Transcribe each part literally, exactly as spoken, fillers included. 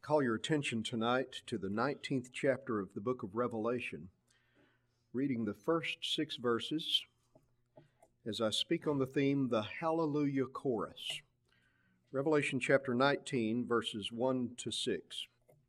call your attention tonight to the nineteenth chapter of the book of Revelation, reading the first six verses as I speak on the theme, the Hallelujah Chorus. Revelation chapter nineteen, verses one to six.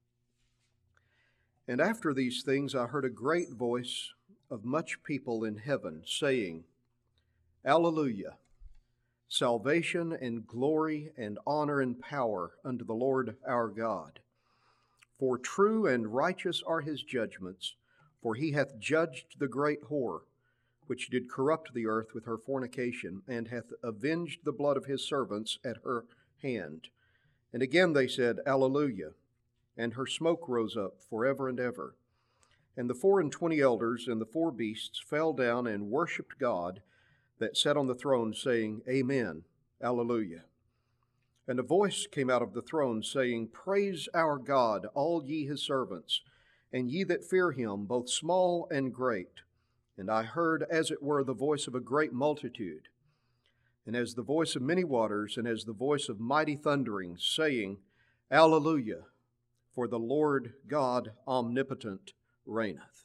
And after these things I heard a great voice of much people in heaven, saying, Alleluia! Salvation and glory and honor and power unto the Lord our God. For true and righteous are his judgments, for he hath judged the great whore, which did corrupt the earth with her fornication, and hath avenged the blood of his servants at her hand. And again they said, Alleluia! And her smoke rose up forever and ever. And the four and twenty elders and the four beasts fell down and worshipped God that sat on the throne, saying, Amen, Alleluia. And a voice came out of the throne, saying, Praise our God, all ye his servants, and ye that fear him, both small and great. And I heard, as it were, the voice of a great multitude, and as the voice of many waters, and as the voice of mighty thunderings, saying, Alleluia, for the Lord God omnipotent reigneth.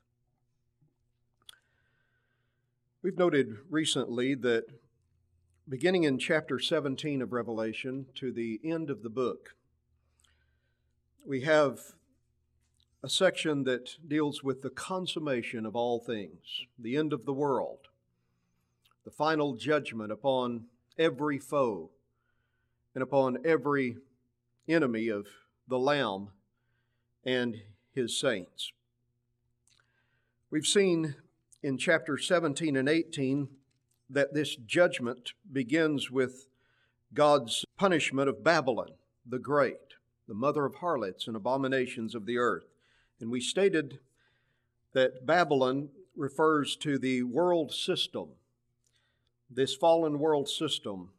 We've noted recently that beginning in chapter seventeen of Revelation to the end of the book, we have a section that deals with the consummation of all things, the end of the world, the final judgment upon every foe and upon every enemy of the Lamb and his saints. We've seen in chapter seventeen and eighteen that this judgment begins with God's punishment of Babylon the Great, the mother of harlots and abominations of the earth. And we stated that Babylon refers to the world system, this fallen world system,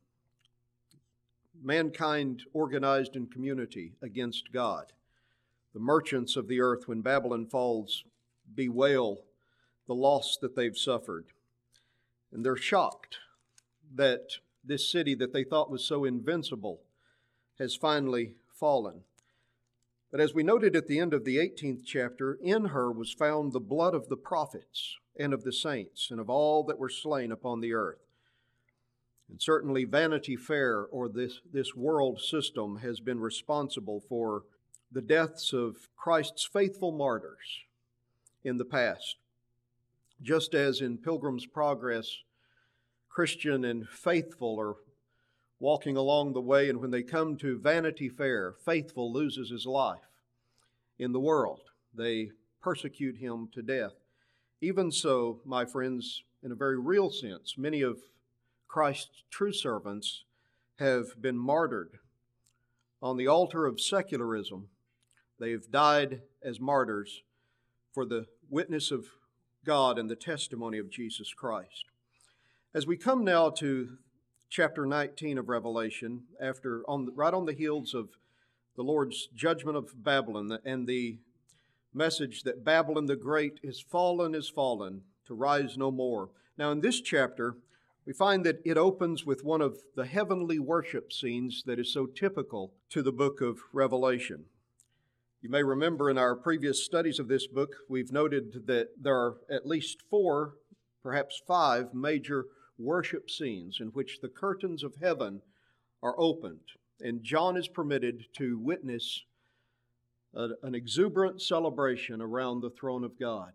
mankind organized in community against God. The merchants of the earth, when Babylon falls, bewail the loss that they've suffered. And they're shocked that this city that they thought was so invincible has finally fallen. But as we noted at the end of the eighteenth chapter, in her was found the blood of the prophets and of the saints and of all that were slain upon the earth. And certainly Vanity Fair, or this, this world system, has been responsible for the deaths of Christ's faithful martyrs in the past. Just as in Pilgrim's Progress, Christian and faithful are walking along the way, and when they come to Vanity Fair, faithful loses his life in the world. They persecute him to death. Even so, my friends, in a very real sense, many of Christ's true servants have been martyred on the altar of secularism. They've died as martyrs for the witness of God and the testimony of Jesus Christ. As we come now to chapter nineteen of Revelation, after on right on the heels of the Lord's judgment of Babylon and the message that Babylon the Great is fallen, is fallen, to rise no more. Now in this chapter, we find that it opens with one of the heavenly worship scenes that is so typical to the book of Revelation. You may remember in our previous studies of this book, we've noted that there are at least four, perhaps five, major worship scenes in which the curtains of heaven are opened, and John is permitted to witness a, an exuberant celebration around the throne of God.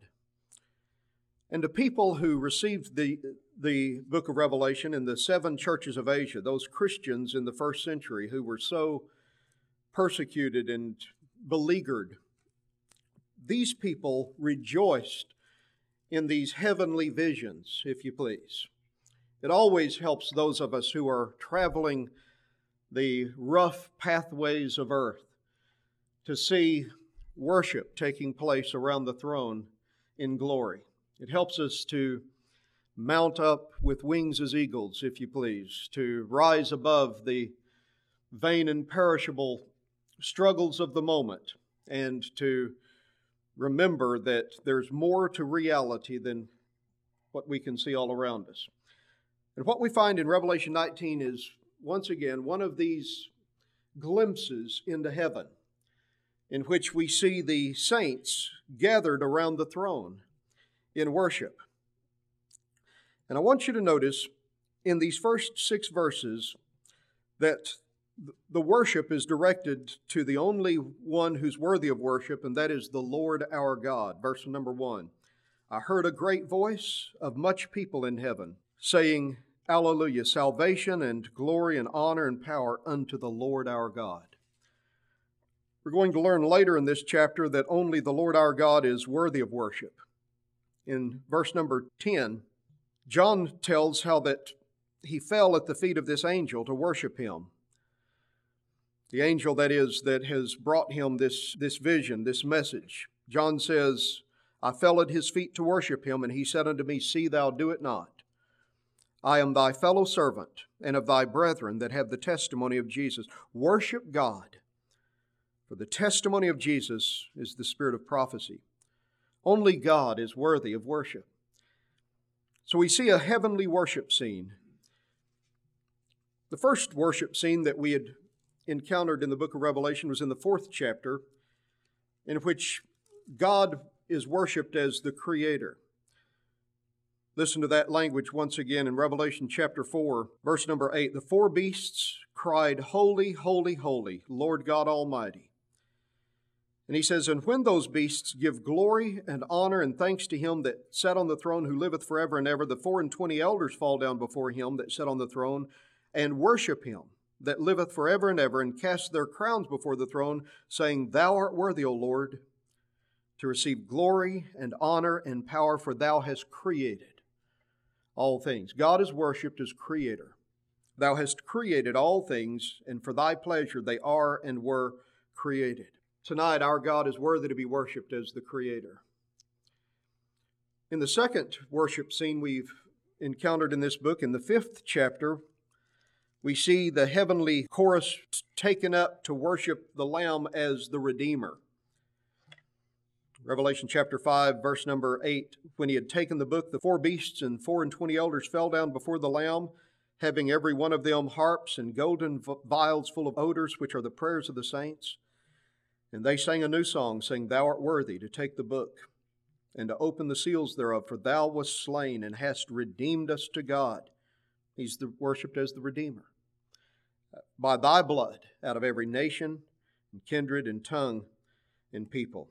And to people who received the, the book of Revelation in the seven churches of Asia, those Christians in the first century who were so persecuted and beleaguered, these people rejoiced in these heavenly visions, if you please. It always helps those of us who are traveling the rough pathways of earth to see worship taking place around the throne in glory. It helps us to mount up with wings as eagles, if you please, to rise above the vain and perishable struggles of the moment, and to remember that there's more to reality than what we can see all around us. And what we find in Revelation nineteen is, once again, one of these glimpses into heaven. in which we see the saints gathered around the throne in worship. And I want you to notice in these first six verses that the worship is directed to the only one who's worthy of worship, and that is the Lord our God. Verse number one, I heard a great voice of much people in heaven, saying, Alleluia, salvation and glory and honor and power unto the Lord our God. We're going to learn later in this chapter that only the Lord our God is worthy of worship. In verse number ten, John tells how that he fell at the feet of this angel to worship him. The angel, that is, that has brought him this, this vision, this message. John says, I fell at his feet to worship him, and he said unto me, See thou do it not. I am thy fellow servant, and of thy brethren that have the testimony of Jesus. Worship God, for the testimony of Jesus is the spirit of prophecy. Only God is worthy of worship. So we see a heavenly worship scene. The first worship scene that we had encountered in the book of Revelation was in the fourth chapter, in which God is worshiped as the Creator. Listen to that language once again in Revelation chapter four, verse number eight. The four beasts cried, Holy, holy, holy, Lord God Almighty. And he says, And when those beasts give glory and honor and thanks to him that sat on the throne, who liveth forever and ever, the four and twenty elders fall down before him that sat on the throne, and worship him that liveth forever and ever, and cast their crowns before the throne, saying, Thou art worthy, O Lord, to receive glory and honor and power, for thou hast created all things. God is worshipped as Creator. Thou hast created all things, and for thy pleasure they are and were created. Tonight, our God is worthy to be worshipped as the Creator. In the second worship scene we've encountered in this book, in the fifth chapter, we see the heavenly chorus taken up to worship the Lamb as the Redeemer. Revelation chapter five, verse number eight, when he had taken the book, the four beasts and four and twenty elders fell down before the Lamb, having every one of them harps and golden vials full of odors, which are the prayers of the saints. And they sang a new song, saying, Thou art worthy to take the book and to open the seals thereof, for thou wast slain and hast redeemed us to God. He's the, worshipped as the Redeemer. By thy blood, out of every nation and kindred and tongue and people.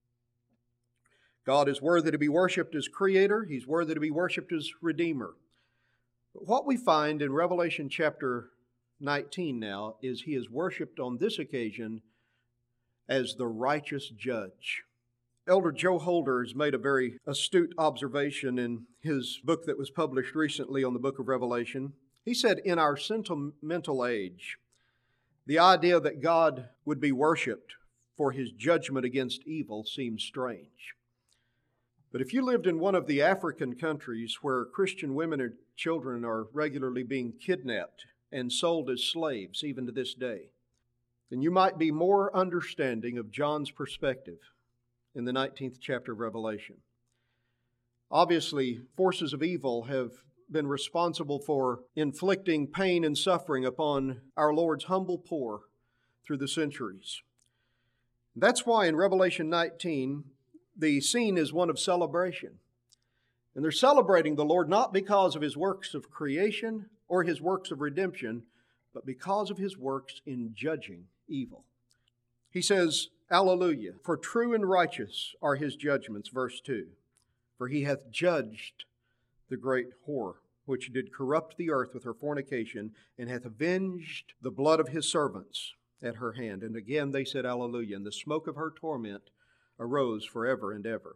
God is worthy to be worshipped as Creator. He's worthy to be worshipped as Redeemer. But what we find in Revelation chapter nineteen now is he is worshipped on this occasion as the righteous judge. Elder Joe Holder has made a very astute observation in his book that was published recently on the book of Revelation. He said, in our sentimental age, the idea that God would be worshipped for his judgment against evil seems strange. But if you lived in one of the African countries where Christian women and children are regularly being kidnapped and sold as slaves even to this day, then you might be more understanding of John's perspective in the nineteenth chapter of Revelation. Obviously, forces of evil have been responsible for inflicting pain and suffering upon our Lord's humble poor through the centuries. That's why in Revelation nineteen, the scene is one of celebration. And they're celebrating the Lord not because of his works of creation or his works of redemption, but because of his works in judging evil. He says, Alleluia, for true and righteous are his judgments, verse two. For he hath judged the great whore, which did corrupt the earth with her fornication, and hath avenged the blood of his servants at her hand. And again they said, Alleluia, and the smoke of her torment arose forever and ever.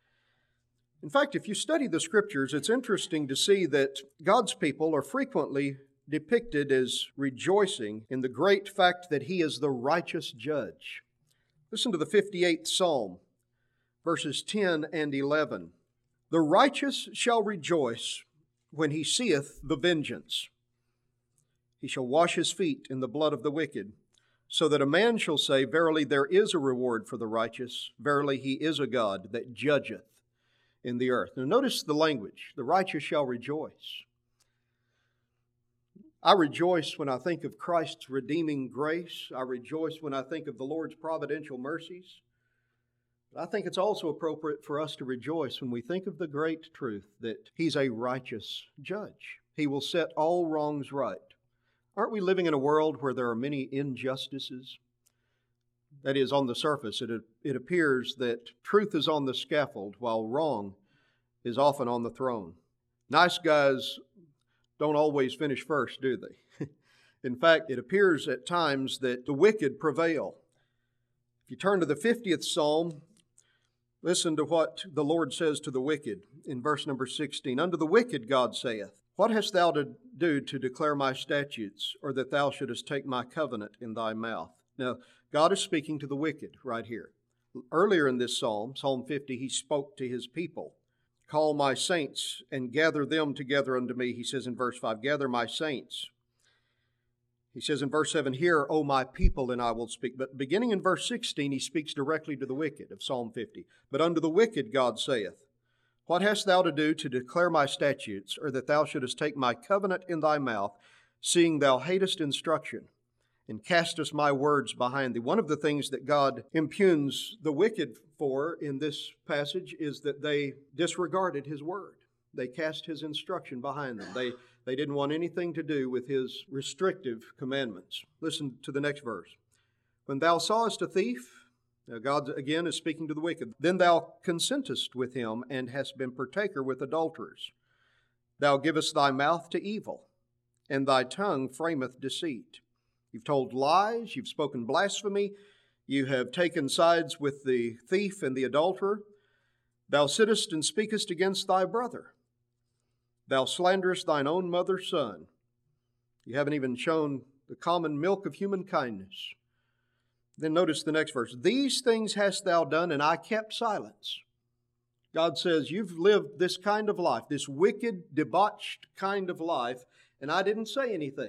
In fact, if you study the Scriptures, it's interesting to see that God's people are frequently depicted as rejoicing in the great fact that he is the righteous judge. Listen to the fifty-eighth Psalm, verses ten and eleven. The righteous shall rejoice when he seeth the vengeance. He shall wash his feet in the blood of the wicked, so that a man shall say, Verily there is a reward for the righteous. Verily he is a God that judgeth in the earth. Now notice the language. The righteous shall rejoice. I rejoice when I think of Christ's redeeming grace. I rejoice when I think of the Lord's providential mercies. But I think it's also appropriate for us to rejoice when we think of the great truth that He's a righteous judge. He will set all wrongs right. Aren't we living in a world where there are many injustices? That is, on the surface, it, it appears that truth is on the scaffold while wrong is often on the throne. Nice guys don't always finish first, do they? In fact, it appears at times that the wicked prevail. If you turn to the fiftieth Psalm, listen to what the Lord says to the wicked in verse number sixteen. Unto the wicked God saith, What hast thou to do to declare my statutes, or that thou shouldest take my covenant in thy mouth? Now, God is speaking to the wicked right here. Earlier in this psalm, Psalm fifty, He spoke to His people. Call my saints and gather them together unto me, He says in verse five. Gather my saints. He says in verse seven, Hear, O my people, and I will speak. But beginning in verse sixteen, He speaks directly to the wicked of Psalm fifty. But unto the wicked God saith, What hast thou to do to declare my statutes, or that thou shouldest take my covenant in thy mouth, seeing thou hatest instruction, and castest my words behind thee? One of the things that God impugns the wicked for in this passage is that they disregarded His word. They cast His instruction behind them. They, they didn't want anything to do with His restrictive commandments. Listen to the next verse. When thou sawest a thief, now God again is speaking to the wicked, then thou consentest with him and hast been partaker with adulterers. Thou givest thy mouth to evil, and thy tongue frameth deceit. You've told lies, you've spoken blasphemy, you have taken sides with the thief and the adulterer. Thou sittest and speakest against thy brother. Thou slanderest thine own mother's son. You haven't even shown the common milk of human kindness. Then notice the next verse. These things hast thou done, and I kept silence. God says, you've lived this kind of life, this wicked, debauched kind of life, and I didn't say anything.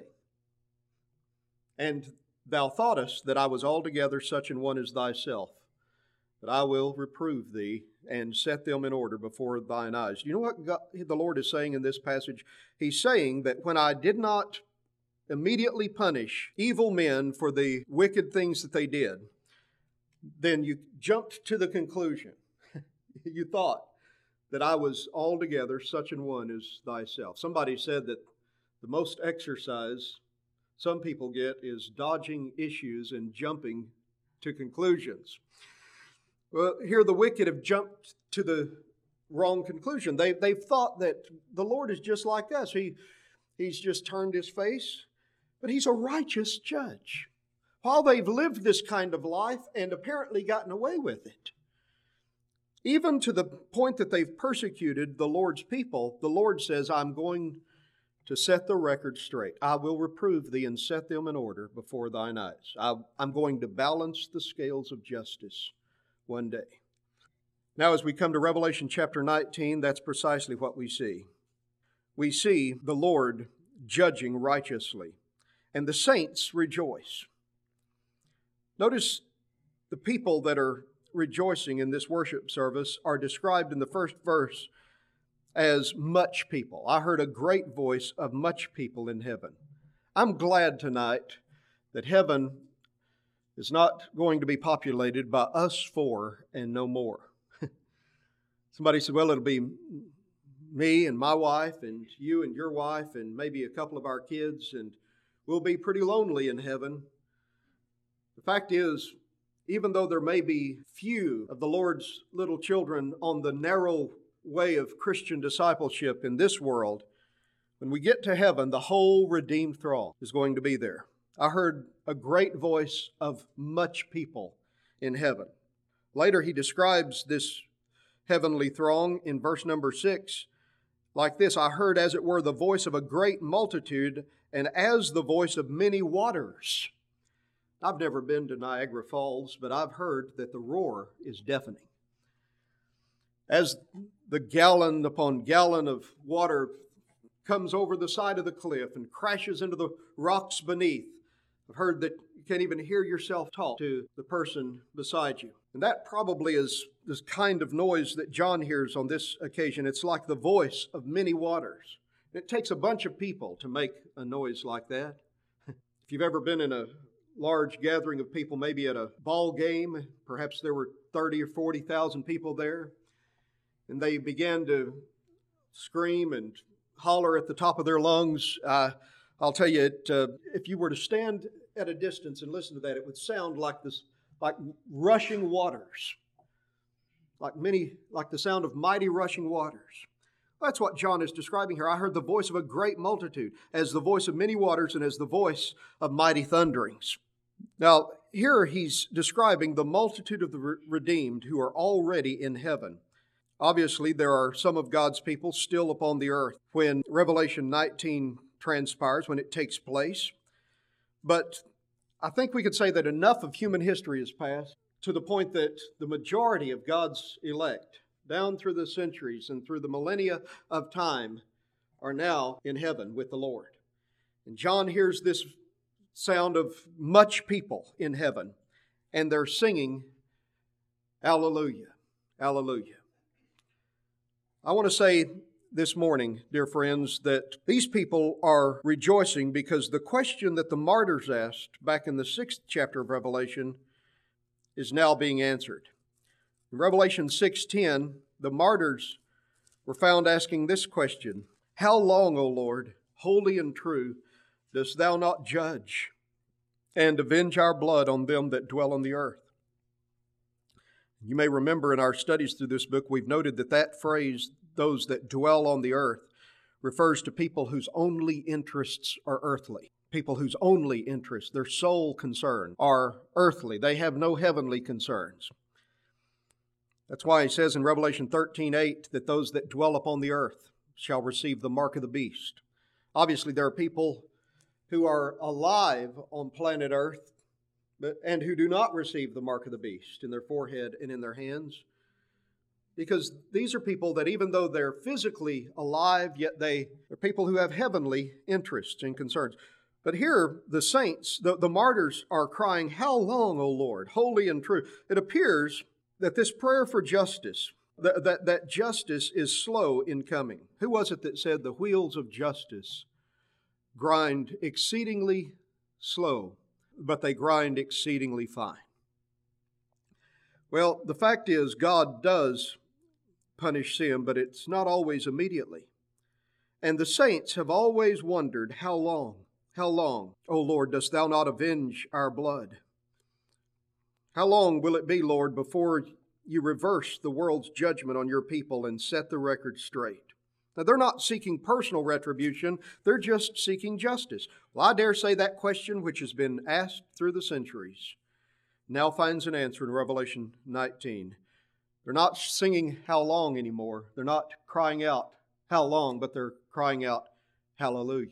And thou thoughtest that I was altogether such an one as thyself, but I will reprove thee and set them in order before thine eyes. You know what God, the Lord is saying in this passage? He's saying that when I did not immediately punish evil men for the wicked things that they did, then you jumped to the conclusion. You thought that I was altogether such an one as thyself. Somebody said that the most exercise some people get is dodging issues and jumping to conclusions. Well, here the wicked have jumped to the wrong conclusion. They, they've thought that the Lord is just like us. He, he's just turned His face, but He's a righteous judge. While they've lived this kind of life and apparently gotten away with it, even to the point that they've persecuted the Lord's people, the Lord says, I'm going to set the record straight. I will reprove thee and set them in order before thine eyes. I, I'm going to balance the scales of justice one day. Now, as we come to Revelation chapter nineteen, that's precisely what we see. We see the Lord judging righteously, and the saints rejoice. Notice the people that are rejoicing in this worship service are described in the first verse as much people. I heard a great voice of much people in heaven. I'm glad tonight that heaven is not going to be populated by us four and no more. Somebody said, well, it'll be me and my wife and you and your wife and maybe a couple of our kids, and we'll be pretty lonely in heaven. The fact is, even though there may be few of the Lord's little children on the narrow way of Christian discipleship in this world, when we get to heaven, the whole redeemed throng is going to be there. I heard a great voice of much people in heaven. Later, he describes this heavenly throng in verse number six like this. I heard, as it were, the voice of a great multitude, and as the voice of many waters. I've never been to Niagara Falls, but I've heard that the roar is deafening. As the gallon upon gallon of water comes over the side of the cliff and crashes into the rocks beneath, I've heard that you can't even hear yourself talk to the person beside you. And that probably is this kind of noise that John hears on this occasion. It's like the voice of many waters. It takes a bunch of people to make a noise like that. If you've ever been in a large gathering of people, maybe at a ball game, perhaps there were thirty or forty thousand people there, and they began to scream and holler at the top of their lungs. Uh, I'll tell you, it, uh, if you were to stand at a distance and listen to that, it would sound like this, like rushing waters, like many, like the sound of mighty rushing waters. That's what John is describing here. I heard the voice of a great multitude, as the voice of many waters and as the voice of mighty thunderings. Now, here he's describing the multitude of the redeemed who are already in heaven. Obviously, there are some of God's people still upon the earth when Revelation nineteen transpires, when it takes place. But I think we could say that enough of human history has passed to the point that the majority of God's elect, down through the centuries and through the millennia of time, are now in heaven with the Lord. And John hears this sound of much people in heaven, and they're singing, Alleluia, Alleluia. I want to say this morning, dear friends, that these people are rejoicing because the question that the martyrs asked back in the sixth chapter of Revelation is now being answered. In Revelation six ten, the martyrs were found asking this question, How long, O Lord, holy and true, dost thou not judge and avenge our blood on them that dwell on the earth? You may remember in our studies through this book, we've noted that that phrase, those that dwell on the earth, refers to people whose only interests are earthly. People whose only interests, their sole concern, are earthly. They have no heavenly concerns. That's why he says in Revelation thirteen eight that those that dwell upon the earth shall receive the mark of the beast. Obviously, there are people who are alive on planet Earth but, and who do not receive the mark of the beast in their forehead and in their hands. Because these are people that even though they're physically alive, yet they are people who have heavenly interests and concerns. But here, the saints, the, the martyrs are crying, How long, O Lord, holy and true? It appears that this prayer for justice, that, that, that justice is slow in coming. Who was it that said the wheels of justice grind exceedingly slow, but they grind exceedingly fine? Well, the fact is, God does punish sin, but it's not always immediately. And the saints have always wondered, How long, how long, O Lord, dost thou not avenge our blood? How long will it be, Lord, before you reverse the world's judgment on your people and set the record straight? Now, they're not seeking personal retribution. They're just seeking justice. Well, I dare say that question, which has been asked through the centuries, now finds an answer in Revelation nineteen. They're not singing how long anymore. They're not crying out how long, but they're crying out hallelujah.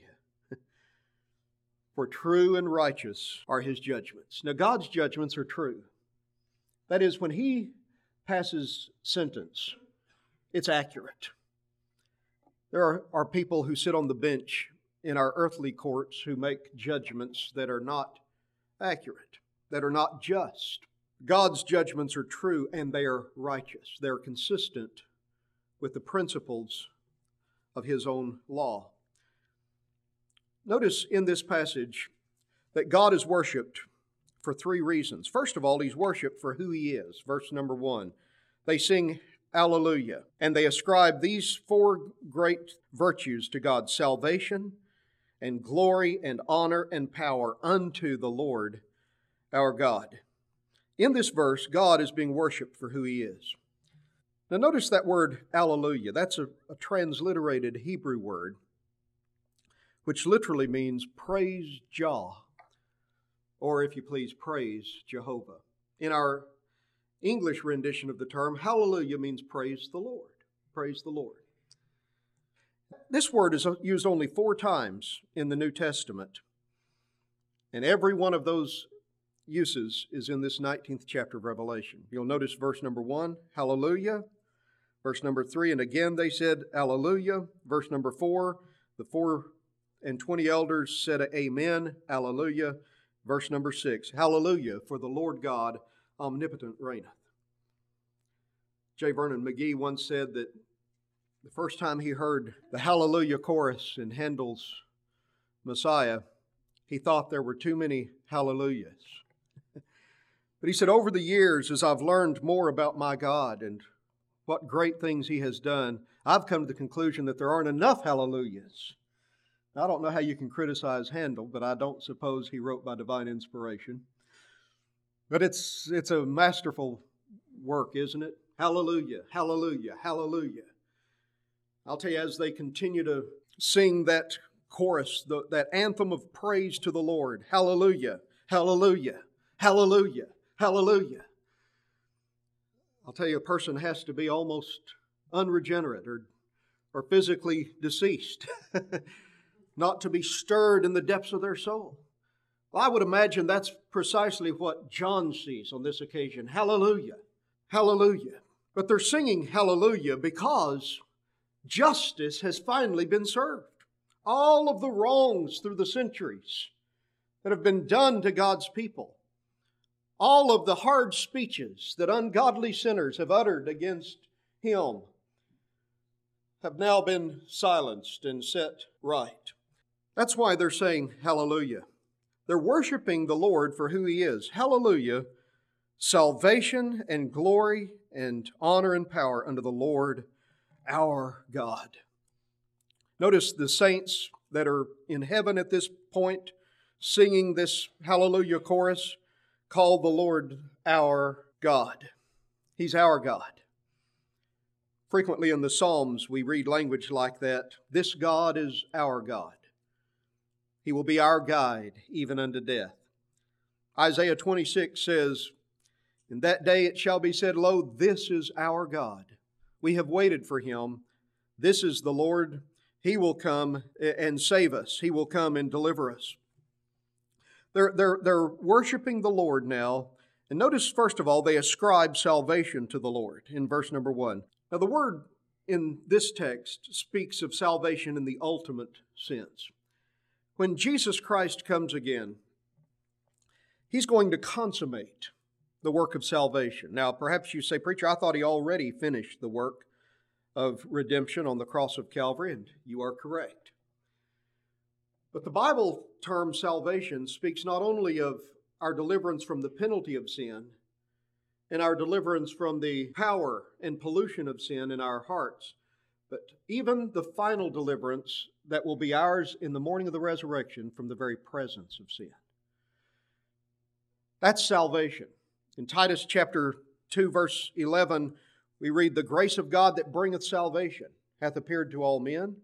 For true and righteous are his judgments. Now, God's judgments are true. That is, when he passes sentence, it's accurate. There are, are people who sit on the bench in our earthly courts who make judgments that are not accurate, that are not just. God's judgments are true and they are righteous. They're consistent with the principles of his own law. Notice in this passage that God is worshiped for three reasons. First of all, he's worshiped for who he is. Verse number one, they sing Alleluia, and they ascribe these four great virtues to God: salvation and glory and honor and power unto the Lord our God. In this verse, God is being worshiped for who he is. Now notice that word Alleluia. That's a, a transliterated Hebrew word, which literally means praise Jah, or if you please, praise Jehovah. In our English rendition of the term, hallelujah means praise the Lord. Praise the Lord. This word is used only four times in the New Testament, and every one of those uses is in this nineteenth chapter of Revelation. You'll notice verse number one, hallelujah. Verse number three, and again they said alleluia. Verse number four, the four and twenty elders said amen, alleluia. Verse number six, hallelujah, for the Lord God omnipotent reigneth. J. Vernon McGee once said that The first time he heard the Hallelujah chorus in Handel's Messiah, he thought there were too many hallelujahs. But he said, over the years, as I've learned more about my God and what great things He has done, I've come to the conclusion that there aren't enough hallelujahs. Now, I don't know how you can criticize Handel, but I don't suppose he wrote by divine inspiration. But it's it's a masterful work, isn't it? Hallelujah, hallelujah, hallelujah. I'll tell you, as they continue to sing that chorus, the, that anthem of praise to the Lord, hallelujah, hallelujah, hallelujah, hallelujah. I'll tell you, a person has to be almost unregenerate or, or physically deceased, not to be stirred in the depths of their soul. Well, I would imagine that's precisely what John sees on this occasion. Hallelujah, hallelujah. But they're singing hallelujah because justice has finally been served. All of the wrongs through the centuries that have been done to God's people, all of the hard speeches that ungodly sinners have uttered against Him have now been silenced and set right. That's why they're saying hallelujah. They're worshiping the Lord for who He is. Hallelujah, salvation and glory and honor and power unto the Lord our God. Notice the saints that are in heaven at this point singing this hallelujah chorus call the Lord our God. He's our God. Frequently in the Psalms we read language like that. This God is our God. He will be our guide even unto death. Isaiah twenty-six says, in that day it shall be said, lo, this is our God. We have waited for Him. This is the Lord. He will come and save us. He will come and deliver us. They're, they're, they're worshiping the Lord now. And notice, first of all, they ascribe salvation to the Lord in verse number one. Now, the word in this text speaks of salvation in the ultimate sense. When Jesus Christ comes again, He's going to consummate the work of salvation. Now, perhaps you say, preacher, I thought He already finished the work of redemption on the cross of Calvary, and you are correct. But the Bible term salvation speaks not only of our deliverance from the penalty of sin and our deliverance from the power and pollution of sin in our hearts, but even the final deliverance that will be ours in the morning of the resurrection from the very presence of sin. That's salvation. In Titus chapter two, verse eleven, we read, the grace of God that bringeth salvation hath appeared to all men.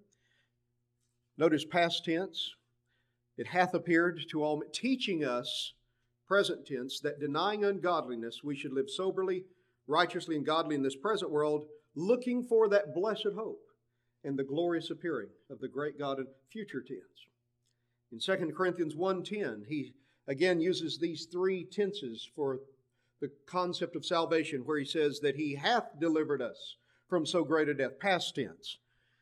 Notice past tense. It hath appeared to all men, teaching us, present tense, that denying ungodliness, we should live soberly, righteously, and godly in this present world, looking for that blessed hope and the glorious appearing of the great God in future tense. In Second Corinthians one ten, he again uses these three tenses for the concept of salvation, where he says that He hath delivered us from so great a death, past tense.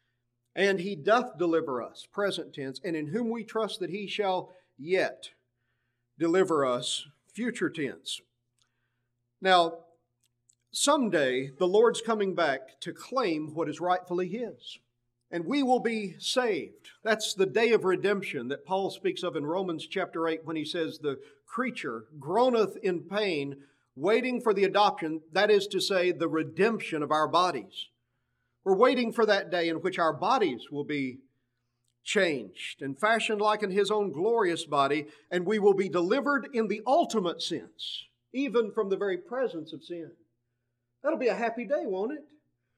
And He doth deliver us, present tense, and in whom we trust that He shall yet deliver us, future tense. Now, someday the Lord's coming back to claim what is rightfully His. And we will be saved. That's the day of redemption that Paul speaks of in Romans chapter eight when he says the creature groaneth in pain, waiting for the adoption, that is to say, the redemption of our bodies. We're waiting for that day in which our bodies will be changed and fashioned like in His own glorious body, and we will be delivered in the ultimate sense, even from the very presence of sin. That'll be a happy day, won't it?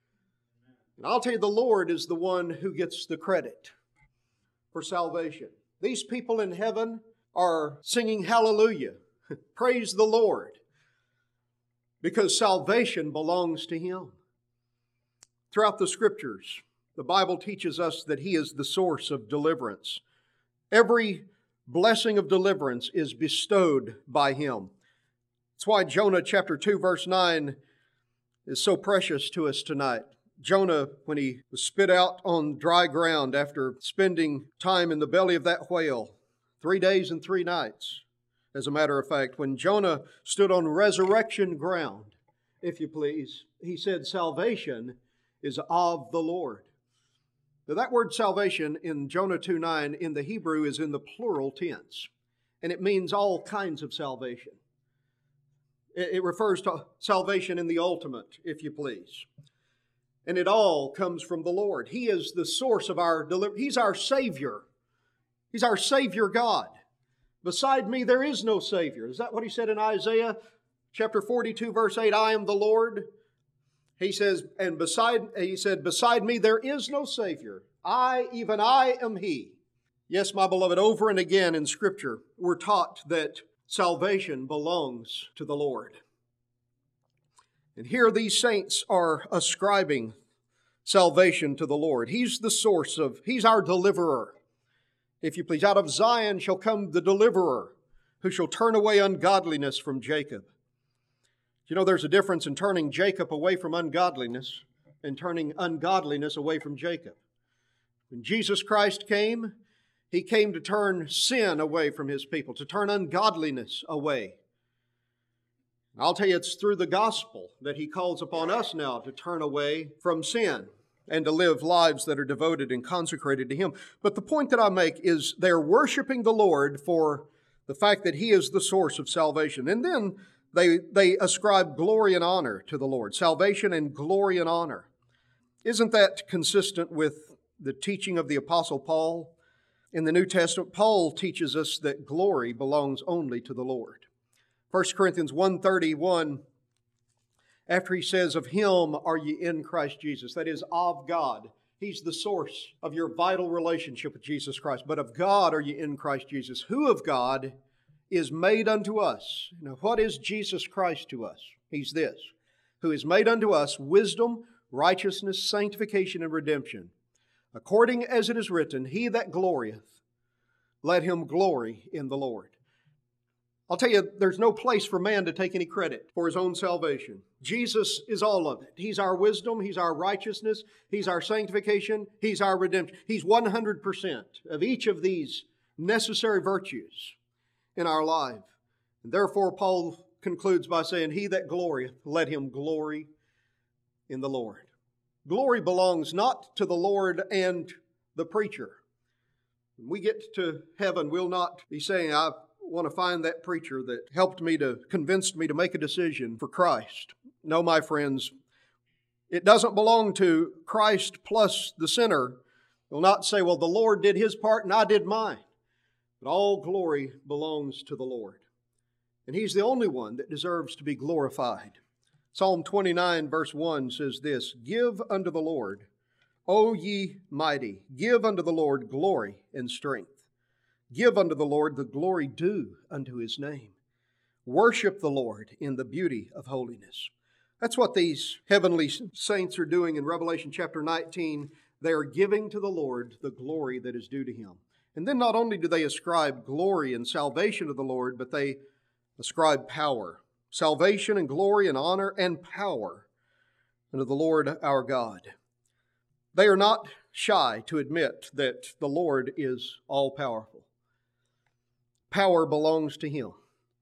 And I'll tell you, the Lord is the one who gets the credit for salvation. These people in heaven are singing hallelujah, praise the Lord, because salvation belongs to Him. Throughout the Scriptures, the Bible teaches us that He is the source of deliverance. Every blessing of deliverance is bestowed by Him. That's why Jonah chapter two, verse nine is so precious to us tonight. Jonah, when he was spit out on dry ground after spending time in the belly of that whale, three days and three nights, as a matter of fact, when Jonah stood on resurrection ground, if you please, he said, salvation is of the Lord. Now that word salvation in Jonah two nine in the Hebrew is in the plural tense, and it means all kinds of salvation. It refers to salvation in the ultimate, if you please. And it all comes from the Lord. He is the source of our deliverance. He's our Savior. He's our Savior God. Beside me there is no Savior. Is that what he said in Isaiah chapter forty-two, verse eight? I am the Lord. He says, and beside, he said, beside me there is no Savior. I, even I am He. Yes, my beloved, over and again in Scripture, we're taught that salvation belongs to the Lord. And here these saints are ascribing salvation to the Lord. He's the source of, He's our deliverer. If you please, out of Zion shall come the deliverer, who shall turn away ungodliness from Jacob. You know, there's a difference in turning Jacob away from ungodliness and turning ungodliness away from Jacob. When Jesus Christ came, He came to turn sin away from His people, to turn ungodliness away. I'll tell you, it's through the gospel that He calls upon us now to turn away from sin and to live lives that are devoted and consecrated to Him. But the point that I make is they're worshiping the Lord for the fact that He is the source of salvation. And then they, they ascribe glory and honor to the Lord. Salvation and glory and honor. Isn't that consistent with the teaching of the Apostle Paul? In the New Testament, Paul teaches us that glory belongs only to the Lord. First Corinthians one thirty-one, after he says, of Him are ye in Christ Jesus, that is, of God. He's the source of your vital relationship with Jesus Christ. But of God are ye in Christ Jesus, who of God is made unto us. Now, what is Jesus Christ to us? He's this, who is made unto us wisdom, righteousness, sanctification, and redemption. According as it is written, He that glorieth, let him glory in the Lord. I'll tell you, there's no place for man to take any credit for his own salvation. Jesus is all of it. He's our wisdom. He's our righteousness. He's our sanctification. He's our redemption. He's one hundred percent of each of these necessary virtues in our life. And therefore, Paul concludes by saying, He that glorieth, let him glory in the Lord. Glory belongs not to the Lord and the preacher. When we get to heaven, we'll not be saying, I want to find that preacher that helped me to, convinced me to make a decision for Christ. No, my friends, it doesn't belong to Christ plus the sinner. We'll not say, well, the Lord did His part and I did mine. But all glory belongs to the Lord. And He's the only one that deserves to be glorified. Psalm twenty-nine verse one says this, Give unto the Lord, O ye mighty, give unto the Lord glory and strength. Give unto the Lord the glory due unto His name. Worship the Lord in the beauty of holiness. That's what these heavenly saints are doing in Revelation chapter nineteen. They are giving to the Lord the glory that is due to Him. And then not only do they ascribe glory and salvation to the Lord, but they ascribe power. Salvation and glory and honor and power unto the Lord our God. They are not shy to admit that the Lord is all-powerful. Power belongs to Him.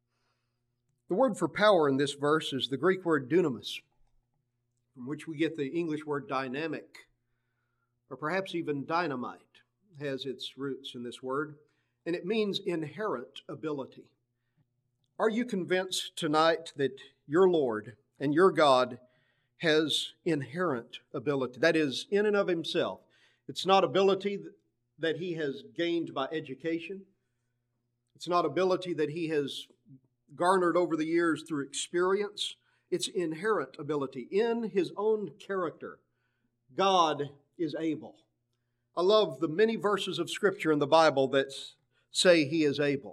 The word for power in this verse is the Greek word dunamis, from which we get the English word dynamic, or perhaps even dynamite has its roots in this word, and it means inherent ability. Are you convinced tonight that your Lord and your God has inherent ability? That is, in and of Himself. It's not ability that He has gained by education. It's not ability that He has garnered over the years through experience. It's inherent ability. In His own character, God is able. I love the many verses of Scripture in the Bible that say He is able.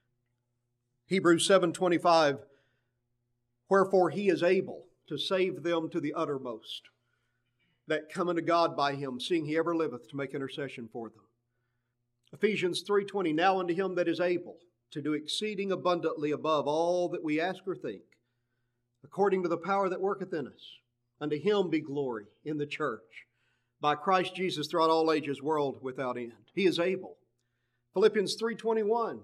Hebrews seven twenty-five, wherefore He is able to save them to the uttermost, that come unto God by Him, seeing He ever liveth to make intercession for them. Ephesians three twenty, now unto Him that is able to do exceeding abundantly above all that we ask or think, according to the power that worketh in us. Unto Him be glory in the church, by Christ Jesus throughout all ages, world without end. He is able. Philippians three twenty-one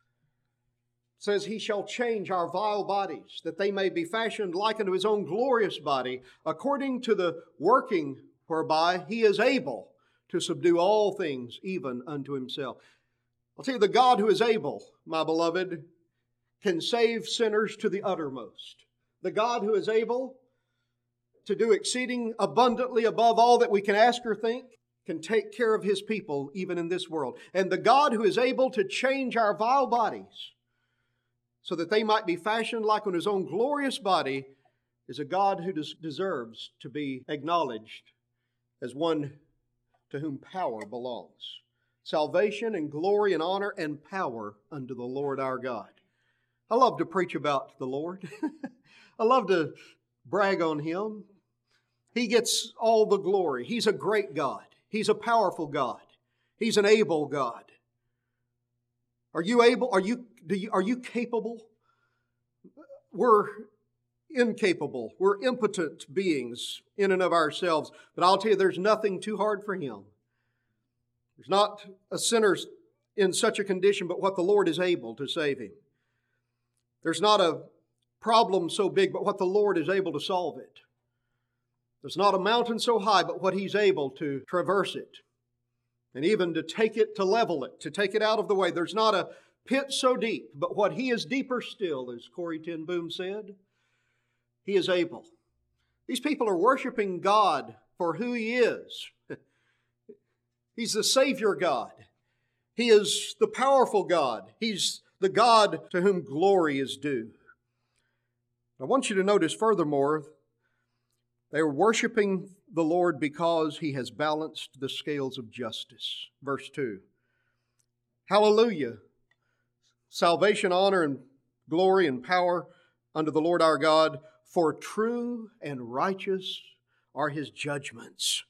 says, He shall change our vile bodies, that they may be fashioned like unto His own glorious body, according to the working whereby He is able to subdue all things, even unto himself. I'll tell you, the God who is able, my beloved, can save sinners to the uttermost. The God who is able to do exceeding abundantly above all that we can ask or think, can take care of His people even in this world. And the God who is able to change our vile bodies so that they might be fashioned like on His own glorious body is a God who des- deserves to be acknowledged as one to whom power belongs. Salvation and glory and honor and power unto the Lord our God. I love to preach about the Lord. I love to brag on Him. He gets all the glory. He's a great God. He's a powerful God. He's an able God. Are you able? Are you, do you, are you capable? We're incapable. We're impotent beings in and of ourselves. But I'll tell you, there's nothing too hard for Him. There's not a sinner in such a condition, but what the Lord is able to save him. There's not a problem so big, but what the Lord is able to solve it. There's not a mountain so high, but what He's able to traverse it. And even to take it, to level it, to take it out of the way. There's not a pit so deep, but what He is deeper still, as Corrie ten Boom said, He is able. These people are worshiping God for who He is. He's the Savior God. He is the powerful God. He's the God to whom glory is due. I want you to notice furthermore, they are worshiping the Lord because He has balanced the scales of justice. Verse two. Hallelujah. Salvation, honor, and glory and power unto the Lord our God, for true and righteous are His judgments.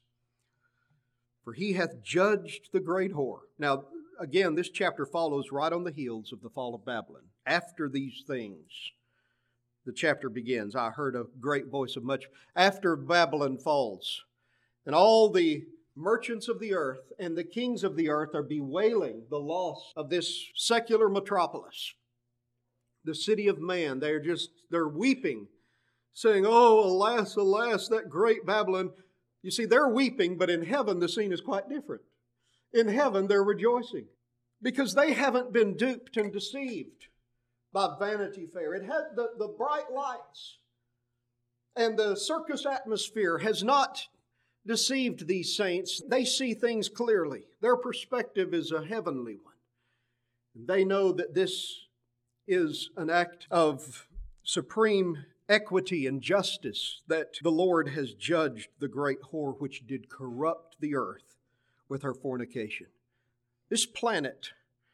For He hath judged the great whore. Now, again, this chapter follows right on the heels of the fall of Babylon. After these things, the chapter begins. I heard a great voice of much. After Babylon falls, and all the merchants of the earth and the kings of the earth are bewailing the loss of this secular metropolis, the city of man. They're just, they're weeping, saying, oh, alas, alas, that great Babylon. You see, they're weeping, but in heaven the scene is quite different. In heaven they're rejoicing because they haven't been duped and deceived by Vanity Fair. It had the, the bright lights and the circus atmosphere has not deceived these saints. They see things clearly. Their perspective is a heavenly one. They know that this is an act of supreme equity and justice, that the Lord has judged the great whore which did corrupt the earth with her fornication. This planet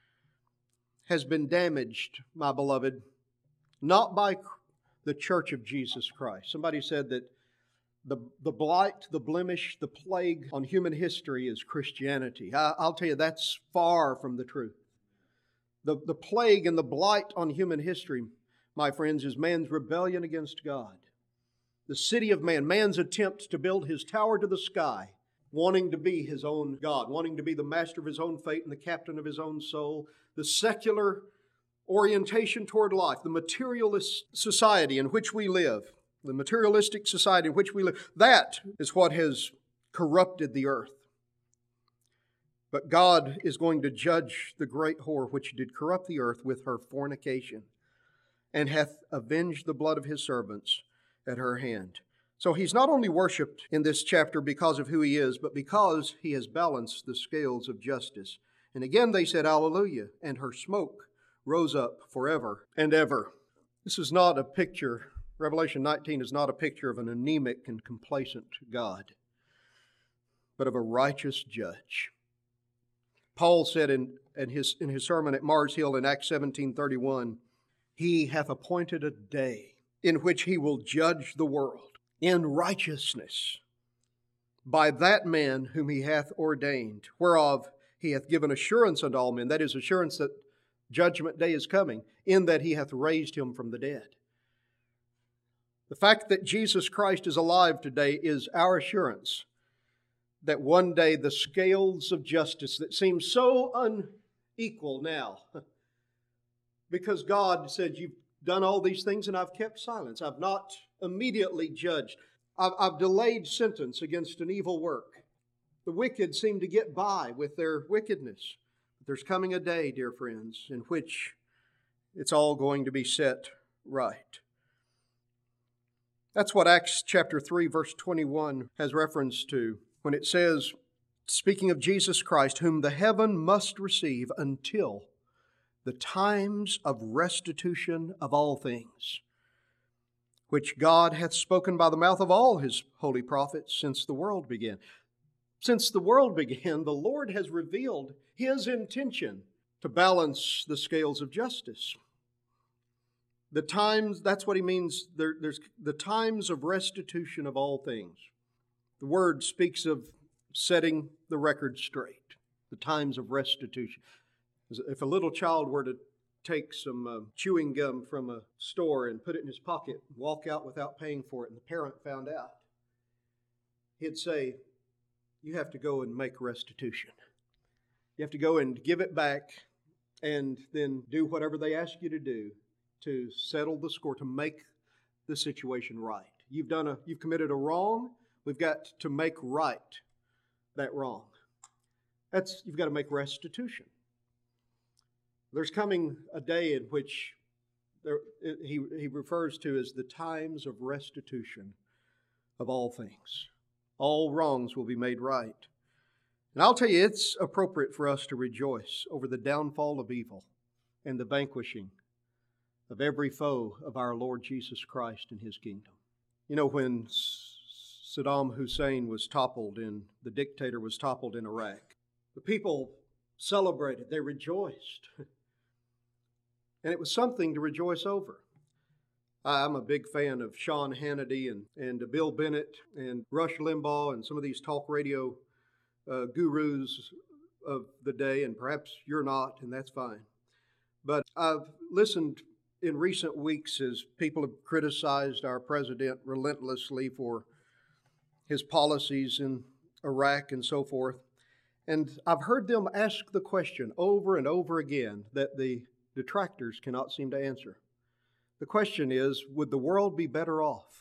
has been damaged, my beloved, not by the Church of Jesus Christ. Somebody said that the, the blight, the blemish, the plague on human history is Christianity. I, I'll tell you, that's far from the truth. The, the plague and the blight on human history, my friends, is man's rebellion against God. The city of man, man's attempt to build his tower to the sky, wanting to be his own God, wanting to be the master of his own fate and the captain of his own soul. The secular orientation toward life, the materialist society in which we live, the materialistic society in which we live, that is what has corrupted the earth. But God is going to judge the great whore which did corrupt the earth with her fornication, and hath avenged the blood of His servants at her hand. So He's not only worshipped in this chapter because of who He is, but because He has balanced the scales of justice. And again they said, Hallelujah, and her smoke rose up forever and ever. This is not a picture, Revelation nineteen is not a picture of an anemic and complacent God, but of a righteous judge. Paul said in, in, his, in his sermon at Mars Hill in Acts seventeen thirty-one, He hath appointed a day in which He will judge the world in righteousness by that man whom He hath ordained, whereof He hath given assurance unto all men. That is, assurance that judgment day is coming, in that He hath raised Him from the dead. The fact that Jesus Christ is alive today is our assurance that one day the scales of justice that seem so unequal now, because God said, you've done all these things and I've kept silence. I've not immediately judged. I've, I've delayed sentence against an evil work. The wicked seem to get by with their wickedness. But there's coming a day, dear friends, in which it's all going to be set right. That's what Acts chapter three, verse twenty-one has reference to when it says, speaking of Jesus Christ, whom the heaven must receive until the times of restitution of all things, which God hath spoken by the mouth of all His holy prophets since the world began. Since the world began, the Lord has revealed His intention to balance the scales of justice. The times, that's what He means, there, there's the times of restitution of all things. The word speaks of setting the record straight, the times of restitution. If a little child were to take some uh, chewing gum from a store and put it in his pocket, walk out without paying for it, and the parent found out, he'd say, you have to go and make restitution. You have to go and give it back and then do whatever they ask you to do to settle the score, to make the situation right. You've done a, you've committed a wrong. We've got to make right that wrong. That's, you've got to make restitution. There's coming a day in which there, he, he refers to as the times of restitution of all things. All wrongs will be made right. And I'll tell you, it's appropriate for us to rejoice over the downfall of evil and the vanquishing of every foe of our Lord Jesus Christ and His kingdom. You know, when Saddam Hussein was toppled and the dictator was toppled in Iraq, the people celebrated, they rejoiced. And it was something to rejoice over. I'm a big fan of Sean Hannity and, and Bill Bennett and Rush Limbaugh and some of these talk radio uh, gurus of the day, and perhaps you're not, and that's fine. But I've listened in recent weeks as people have criticized our president relentlessly for his policies in Iraq and so forth. And I've heard them ask the question over and over again that the detractors cannot seem to answer. The question is, would the world be better off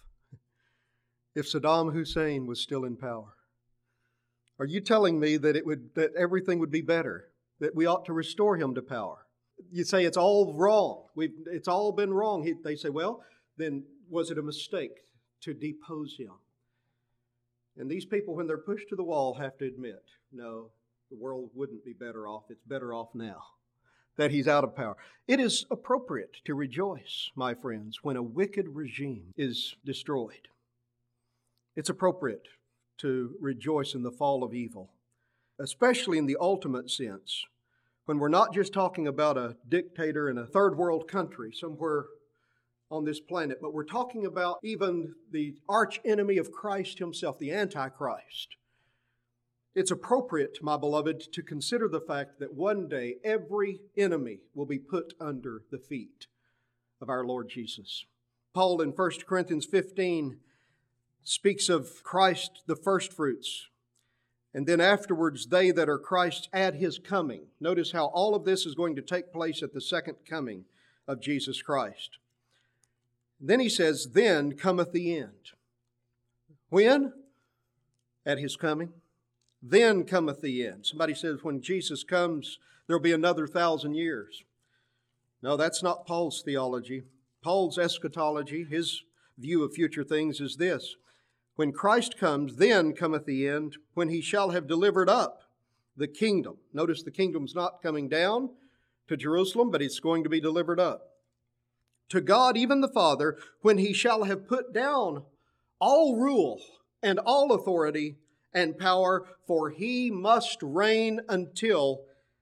if Saddam Hussein was still in power? Are you telling me that it would that everything would be better, that we ought to restore him to power? You say it's all wrong. We've, it's all been wrong. He, they say, well, then was it a mistake to depose him? And these people, when they're pushed to the wall, have to admit, no, the world wouldn't be better off. It's better off now that he's out of power. It is appropriate to rejoice, my friends, when a wicked regime is destroyed. It's appropriate to rejoice in the fall of evil, especially in the ultimate sense, when we're not just talking about a dictator in a third world country somewhere on this planet, but we're talking about even the arch enemy of Christ Himself, the Antichrist. It's appropriate, my beloved, to consider the fact that one day every enemy will be put under the feet of our Lord Jesus. Paul in First Corinthians fifteen speaks of Christ, the firstfruits, and then afterwards they that are Christ's at His coming. Notice how all of this is going to take place at the second coming of Jesus Christ. Then he says, then cometh the end. When? At His coming. Then cometh the end. Somebody says when Jesus comes, there'll be another thousand years. No, that's not Paul's theology. Paul's eschatology, his view of future things is this. When Christ comes, then cometh the end, when He shall have delivered up the kingdom. Notice the kingdom's not coming down to Jerusalem, but it's going to be delivered up. To God, even the Father, when He shall have put down all rule and all authority and power, for He must reign until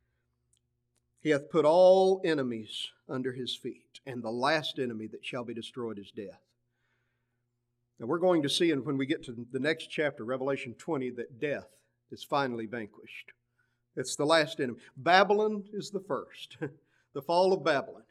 He hath put all enemies under His feet. And the last enemy that shall be destroyed is death. Now we're going to see, and when we get to the next chapter, Revelation twenty, that death is finally vanquished. It's the last enemy. Babylon is the first. The fall of Babylon.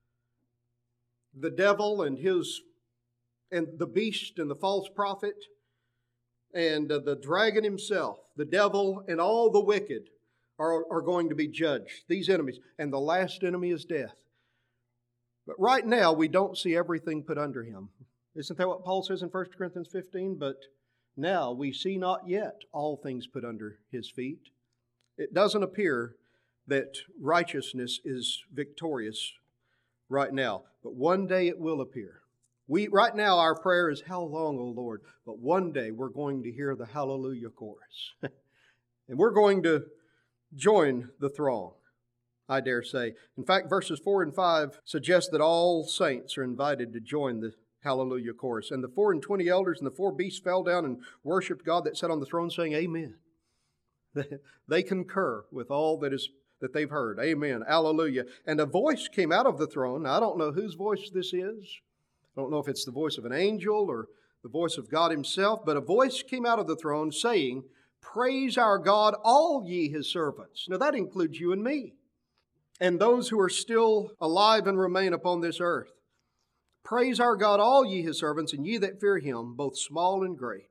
The devil and his, and the beast and the false prophet, and uh, the dragon himself, the devil and all the wicked are, are going to be judged. These enemies. And the last enemy is death. But right now we don't see everything put under him. Isn't that what Paul says in First Corinthians fifteen? But Now we see not yet all things put under his feet. It doesn't appear that righteousness is victorious right now, but one day it will appear. We, right now our prayer is, how long, O Lord? But one day we're going to hear the hallelujah chorus. And we're going to join the throng, I dare say. In fact, verses four and five suggest that all saints are invited to join the hallelujah chorus. And the four and twenty elders and the four beasts fell down and worshiped God that sat on the throne, saying, Amen. They concur with all that is that they've heard. Amen. Hallelujah. And a voice came out of the throne. Now, I don't know whose voice this is. I don't know if it's the voice of an angel or the voice of God himself, but a voice came out of the throne saying, Praise our God, all ye his servants. Now that includes you and me, and those who are still alive and remain upon this earth. Praise our God, all ye his servants, and ye that fear him, both small and great.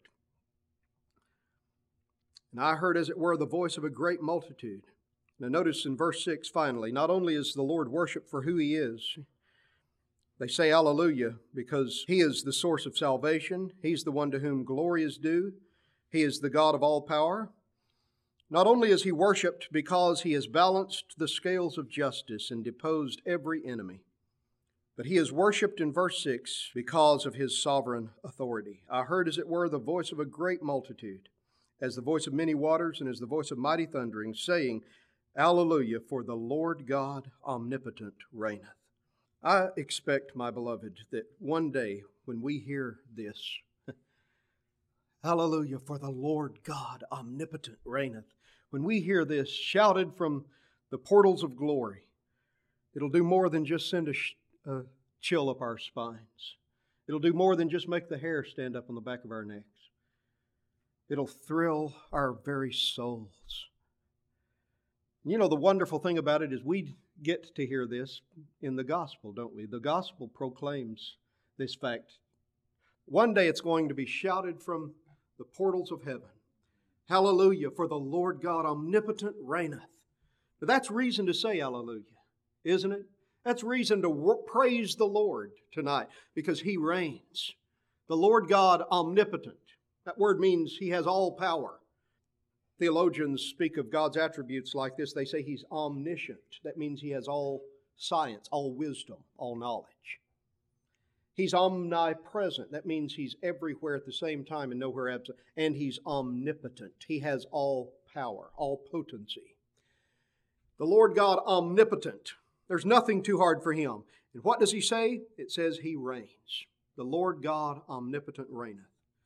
And I heard, as it were, the voice of a great multitude. Now notice in verse six, finally, not only is the Lord worshiped for who he is, they say hallelujah because he is the source of salvation. He's the one to whom glory is due. He is the God of all power. Not only is he worshiped because he has balanced the scales of justice and deposed every enemy, but he is worshiped in verse six because of his sovereign authority. I heard, as it were, the voice of a great multitude, as the voice of many waters and as the voice of mighty thundering, saying, Hallelujah, for the Lord God omnipotent reigneth. I expect, my beloved, that one day when we hear this, Hallelujah, for the Lord God omnipotent reigneth, when we hear this shouted from the portals of glory, it'll do more than just send a, sh- a chill up our spines. It'll do more than just make the hair stand up on the back of our necks. It'll thrill our very souls. You know, the wonderful thing about it is we get to hear this in the gospel, don't we? The gospel proclaims this fact. One day it's going to be shouted from the portals of heaven. Hallelujah, for the Lord God omnipotent reigneth. Now that's reason to say hallelujah, isn't it? That's reason to wor- praise the Lord tonight because he reigns. The Lord God omnipotent. That word means he has all power. Theologians speak of God's attributes like this. They say he's omniscient. That means he has all science, all wisdom, all knowledge. He's omnipresent. That means he's everywhere at the same time and nowhere absent. And he's omnipotent. He has all power, all potency. The Lord God omnipotent. There's nothing too hard for him. And what does he say? It says he reigns. The Lord God omnipotent reigneth.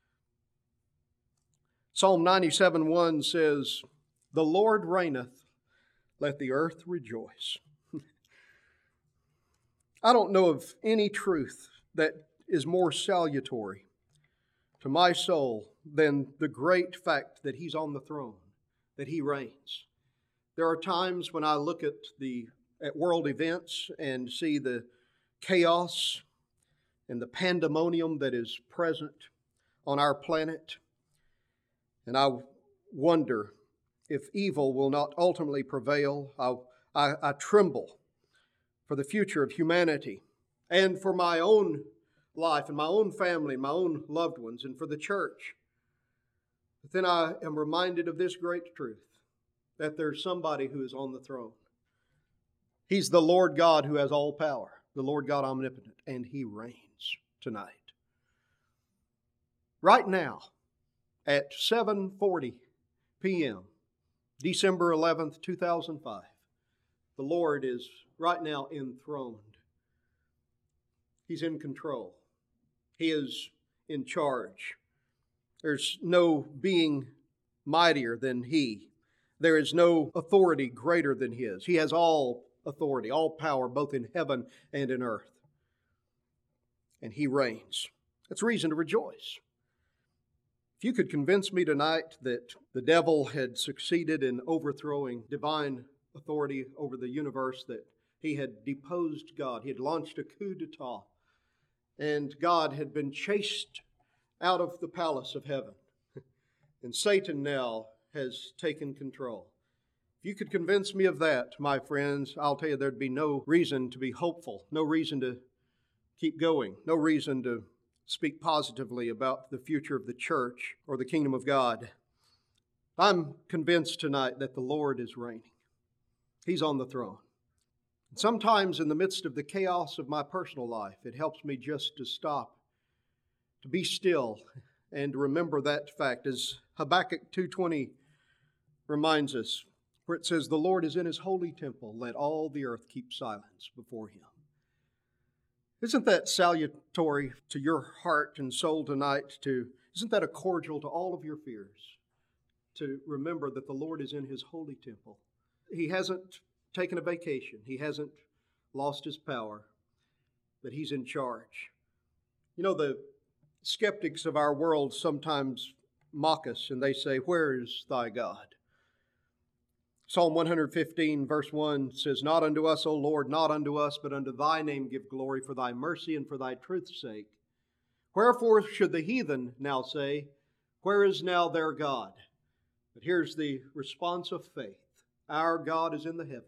Psalm ninety-seven one says, The Lord reigneth, let the earth rejoice. I don't know of any truth that is more salutary to my soul than the great fact that he's on the throne, that he reigns. There are times when I look at the at world events and see the chaos and the pandemonium that is present on our planet, and I wonder if evil will not ultimately prevail. I, I, I tremble for the future of humanity and for my own life and my own family, my own loved ones, and for the church. But then I am reminded of this great truth, that there's somebody who is on the throne. He's the Lord God who has all power, the Lord God omnipotent, and he reigns tonight. Right now, at seven forty p.m., December eleventh, two thousand five, the Lord is right now enthroned. He's in control. He is in charge. There's no being mightier than he. There is no authority greater than his. He has all authority, all power, both in heaven and in earth. And he reigns. That's reason to rejoice. If you could convince me tonight that the devil had succeeded in overthrowing divine authority over the universe, that he had deposed God, he had launched a coup d'etat, and God had been chased out of the palace of heaven, and Satan now has taken control. If you could convince me of that, my friends, I'll tell you there'd be no reason to be hopeful, no reason to keep going, no reason to speak positively about the future of the church or the kingdom of God. I'm convinced tonight that the Lord is reigning. He's on the throne. Sometimes in the midst of the chaos of my personal life, it helps me just to stop, to be still, and to remember that fact, as Habakkuk two twenty reminds us, where it says, "The Lord is in His holy temple, let all the earth keep silence before Him." Isn't that salutary to your heart and soul tonight? To isn't that a cordial to all of your fears? To remember that the Lord is in His holy temple. He hasn't taken a vacation. He hasn't lost His power, but He's in charge. You know, the skeptics of our world sometimes mock us and they say, "Where is thy God?" Psalm one fifteen verse one says, "Not unto us, O Lord, not unto us, but unto thy name give glory for thy mercy and for thy truth's sake. Wherefore should the heathen now say, Where is now their God?" But here's the response of faith. Our God is in the heavens.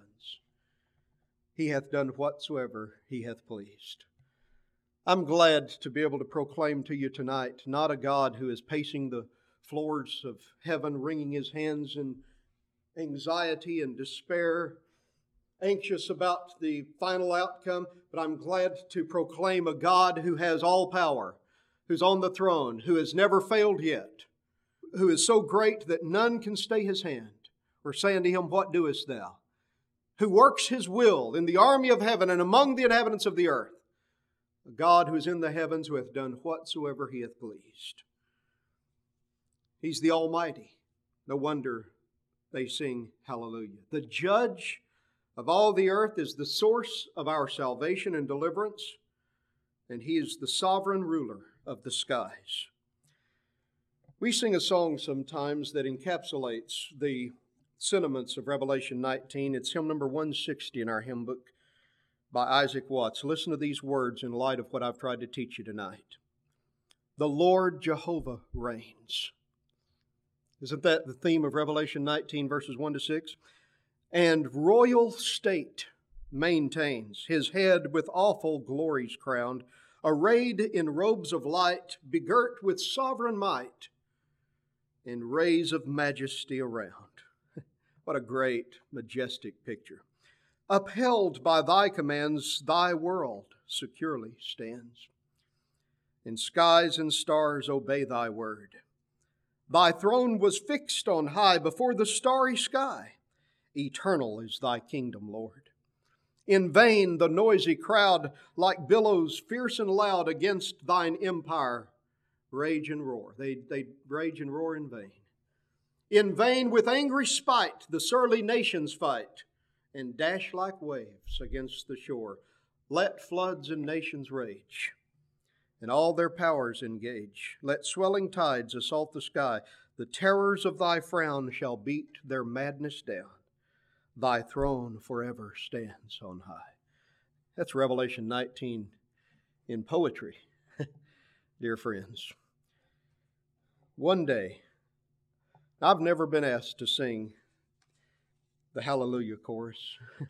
He hath done whatsoever He hath pleased. I'm glad to be able to proclaim to you tonight, not a God who is pacing the floors of heaven, wringing His hands in anxiety and despair, anxious about the final outcome, but I'm glad to proclaim a God who has all power, who's on the throne, who has never failed yet, who is so great that none can stay His hand or say unto Him, "What doest thou?" Who works His will in the army of heaven and among the inhabitants of the earth. A God who is in the heavens, who hath done whatsoever He hath pleased. He's the Almighty. No wonder they sing hallelujah. The judge of all the earth is the source of our salvation and deliverance, and He is the sovereign ruler of the skies. We sing a song sometimes that encapsulates the sentiments of Revelation nineteen. It's hymn number one sixty in our hymn book by Isaac Watts. Listen to these words in light of what I've tried to teach you tonight. The Lord Jehovah reigns. Isn't that the theme of Revelation nineteen, verses one to six? And royal state maintains, His head with awful glories crowned, arrayed in robes of light, begirt with sovereign might, and rays of majesty around. What a great, majestic picture. Upheld by Thy commands, Thy world securely stands. And skies and stars obey Thy word. Thy throne was fixed on high before the starry sky. Eternal is Thy kingdom, Lord. In vain the noisy crowd, like billows fierce and loud against Thine empire, rage and roar. They, they rage and roar in vain. In vain with angry spite the surly nations fight, and dash like waves against the shore. Let floods and nations rage, and all their powers engage. Let swelling tides assault the sky. The terrors of Thy frown shall beat their madness down. Thy throne forever stands on high. That's Revelation nineteen in poetry, dear friends. One day, I've never been asked to sing the Hallelujah chorus.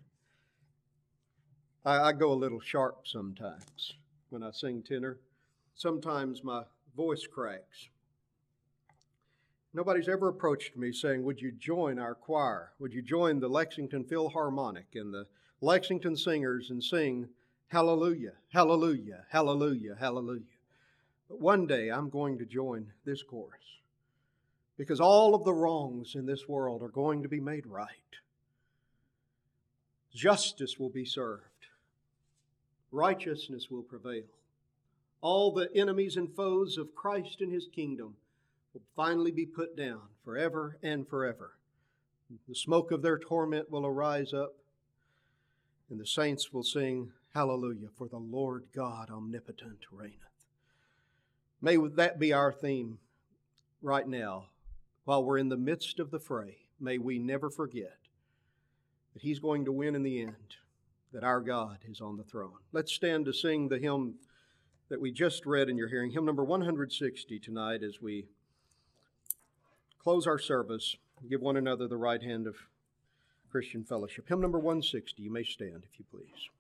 I, I go a little sharp sometimes when I sing tenor. Sometimes my voice cracks. Nobody's ever approached me saying, "Would you join our choir? Would you join the Lexington Philharmonic and the Lexington Singers and sing Hallelujah, Hallelujah, Hallelujah, Hallelujah?" But one day I'm going to join this chorus, because all of the wrongs in this world are going to be made right. Justice will be served. Righteousness will prevail. All the enemies and foes of Christ and His kingdom will finally be put down forever and forever. The smoke of their torment will arise up, and the saints will sing, "Hallelujah, for the Lord God omnipotent reigneth." May that be our theme right now. While we're in the midst of the fray, may we never forget that He's going to win in the end, that our God is on the throne. Let's stand to sing the hymn that we just read in your hearing, hymn number one sixty tonight, as we close our service and give one another the right hand of Christian fellowship. Hymn number one sixty, you may stand if you please.